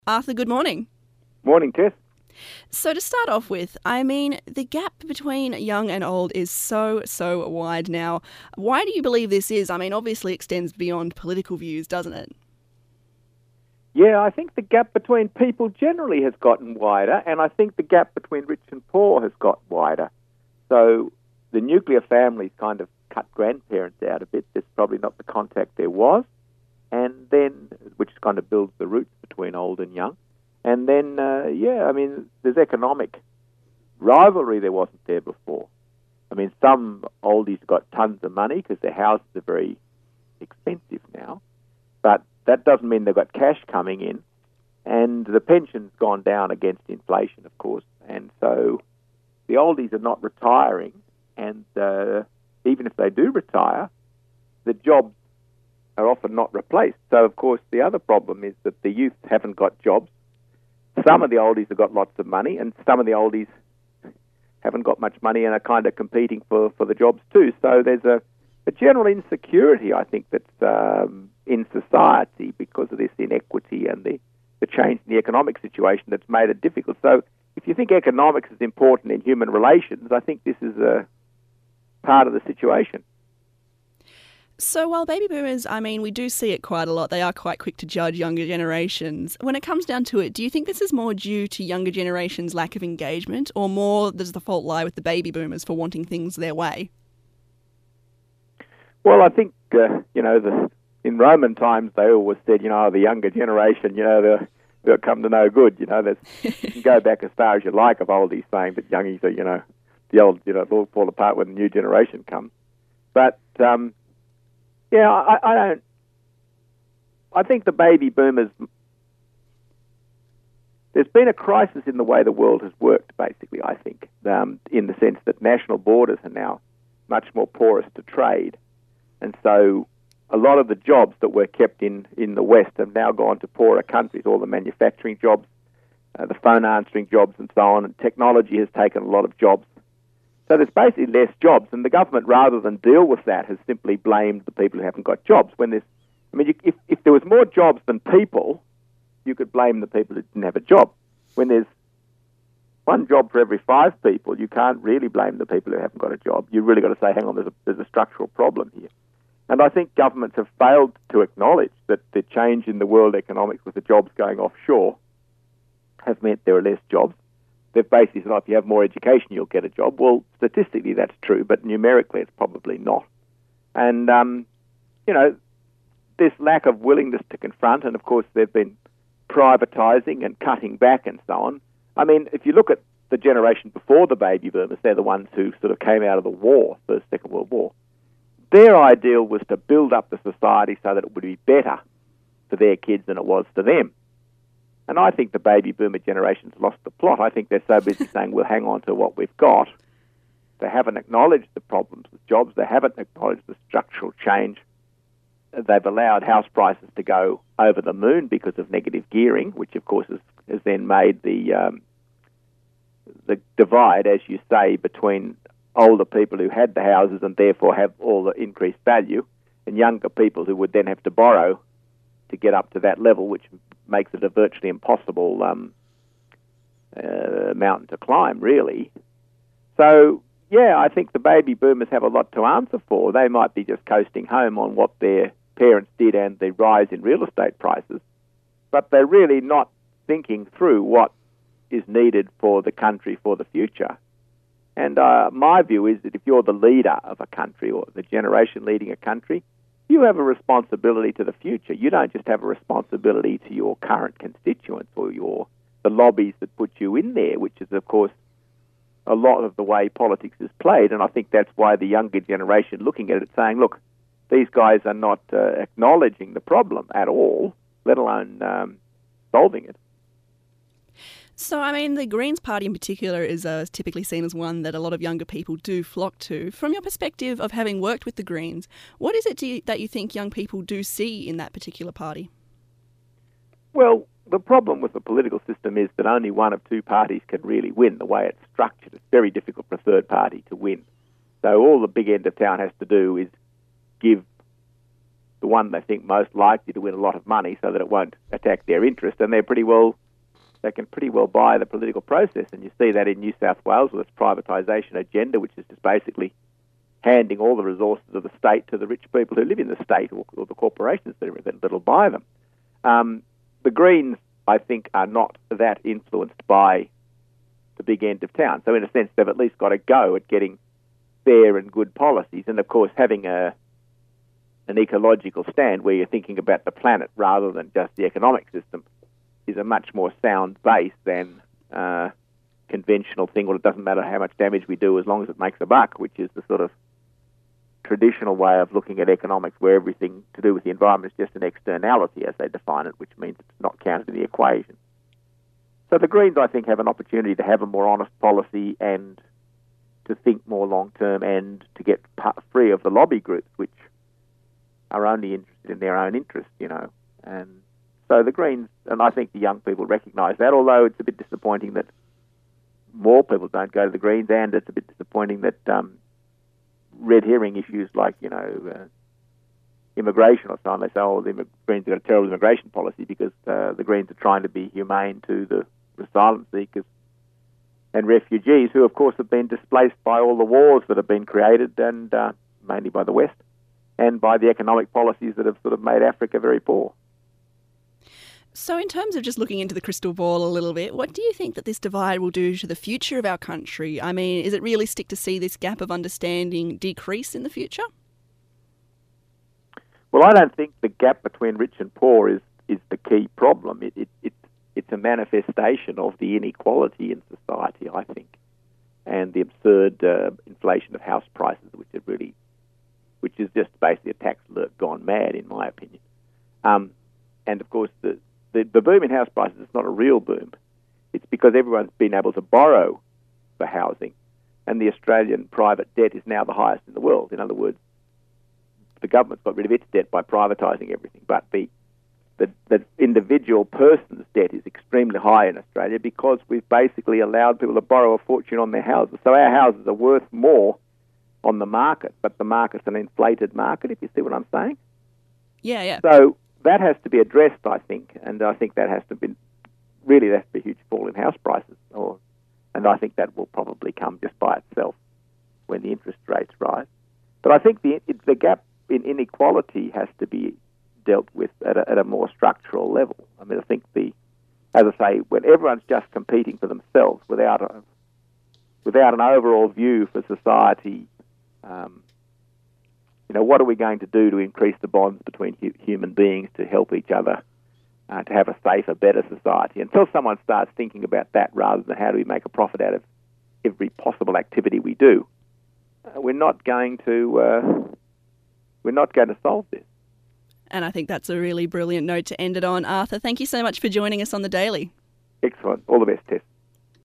Arthur, good morning. Morning, Tess. So to start off with, the gap between young and old is so wide now. Why do you believe this is? Obviously extends beyond political views, doesn't it? Yeah, I think the gap between people generally has gotten wider, and I think the gap between rich and poor has got wider. So the nuclear families kind of cut grandparents out a bit. There's probably not the contact there was, and then which kind of builds the roots between old and young. And then, there's economic rivalry there wasn't there before. Some oldies got tons of money because their houses are very expensive now, but that doesn't mean they've got cash coming in. And the pension's gone down against inflation, of course. And so the oldies are not retiring, and even if they do retire, the jobs are often not replaced. So, of course, the other problem is that the youth haven't got jobs. Some of the oldies have got lots of money, and some of the oldies haven't got much money and are kind of competing for the jobs too. So there's a general insecurity, I think, that's in society because of this inequity and the change in the economic situation that's made it difficult. So if you think economics is important in human relations, I think this is a part of the situation. So while baby boomers, we do see it quite a lot. They are quite quick to judge younger generations. When it comes down to it, do you think this is more due to younger generations' lack of engagement, or more does the fault lie with the baby boomers for wanting things their way? Well, I think, in Roman times, they always said, the younger generation, they'll come to no good. You can go back as far as you like of oldies saying that youngies are, the old, they'll fall apart when the new generation comes. But, I think the baby boomers, there's been a crisis in the way the world has worked, basically, I think, in the sense that national borders are now much more porous to trade. And so a lot of the jobs that were kept in the West have now gone to poorer countries, all the manufacturing jobs, the phone answering jobs and so on, and technology has taken a lot of jobs. So there's basically less jobs, and the government, rather than deal with that, has simply blamed the people who haven't got jobs. If there was more jobs than people, you could blame the people who didn't have a job. When there's one job for every 5 people, you can't really blame the people who haven't got a job. You've really got to say, hang on, there's a structural problem here. And I think governments have failed to acknowledge that the change in the world economics with the jobs going offshore has meant there are less jobs. They've basically said, if you have more education, you'll get a job. Well, statistically, that's true, but numerically, it's probably not. And, this lack of willingness to confront, and of course, they've been privatising and cutting back and so on. If you look at the generation before the baby boomers, they're the ones who sort of came out of the war, First, Second World War. Their ideal was to build up the society so that it would be better for their kids than it was for them. And I think the baby boomer generation's lost the plot. I think they're so busy saying we'll hang on to what we've got. They haven't acknowledged the problems with jobs. They haven't acknowledged the structural change. They've allowed house prices to go over the moon because of negative gearing, which of course has then made the divide, as you say, between older people who had the houses and therefore have all the increased value, and younger people who would then have to borrow to get up to that level, which makes it a virtually impossible mountain to climb, really. So, I think the baby boomers have a lot to answer for. They might be just coasting home on what their parents did and the rise in real estate prices, but they're really not thinking through what is needed for the country for the future. And my view is that if you're the leader of a country or the generation leading a country, you have a responsibility to the future. You don't just have a responsibility to your current constituents or the lobbies that put you in there, which is, of course, a lot of the way politics is played. And I think that's why the younger generation looking at it saying, look, these guys are not acknowledging the problem at all, let alone solving it. So, the Greens Party in particular is typically seen as one that a lot of younger people do flock to. From your perspective of having worked with the Greens, what is it that you think young people do see in that particular party? Well, the problem with the political system is that only one of 2 parties can really win. The way it's structured, it's very difficult for a third party to win. So all the big end of town has to do is give the one they think most likely to win a lot of money so that it won't attack their interest, and they can pretty well buy the political process. And you see that in New South Wales with its privatisation agenda, which is just basically handing all the resources of the state to the rich people who live in the state or the corporations that'll buy them. The Greens, I think, are not that influenced by the big end of town. So in a sense, they've at least got a go at getting fair and good policies. And of course, having an ecological stand where you're thinking about the planet rather than just the economic system is a much more sound base than conventional thing. Well, it doesn't matter how much damage we do as long as it makes a buck, which is the sort of traditional way of looking at economics, where everything to do with the environment is just an externality, as they define it, which means it's not counted in the equation. So the Greens, I think, have an opportunity to have a more honest policy and to think more long-term and to get free of the lobby groups, which are only interested in their own interest, And so the Greens, and I think the young people recognise that, although it's a bit disappointing that more people don't go to the Greens, and it's a bit disappointing that red herring issues like, immigration or so on, they say, the Greens have got a terrible immigration policy because the Greens are trying to be humane to the asylum seekers and refugees who, of course, have been displaced by all the wars that have been created, and mainly by the West, and by the economic policies that have sort of made Africa very poor. So in terms of just looking into the crystal ball a little bit, what do you think that this divide will do to the future of our country? I mean, is it realistic to see this gap of understanding decrease in the future? Well, I don't think the gap between rich and poor is the key problem. It's a manifestation of the inequality in society, I think, and the absurd inflation of house prices, which is just basically a tax alert gone mad, in my opinion. And of course, the boom in house prices is not a real boom. It's because everyone's been able to borrow for housing, and the Australian private debt is now the highest in the world. In other words, the government's got rid of its debt by privatising everything, but the individual person's debt is extremely high in Australia because we've basically allowed people to borrow a fortune on their houses. So our houses are worth more on the market, but the market's an inflated market, if you see what I'm saying. Yeah. So that has to be addressed, I think, and I think that has to be a huge fall in house prices, and I think that will probably come just by itself when the interest rates rise. But I think the gap in inequality has to be dealt with at a more structural level. I mean, I think as I say, when everyone's just competing for themselves without an overall view for society, what are we going to do to increase the bonds between human beings to help each other to have a safer, better society? Until someone starts thinking about that rather than how do we make a profit out of every possible activity we do, we're not going to solve this. And I think that's a really brilliant note to end it on. Arthur, thank you so much for joining us on The Daily. Excellent. All the best, Tess.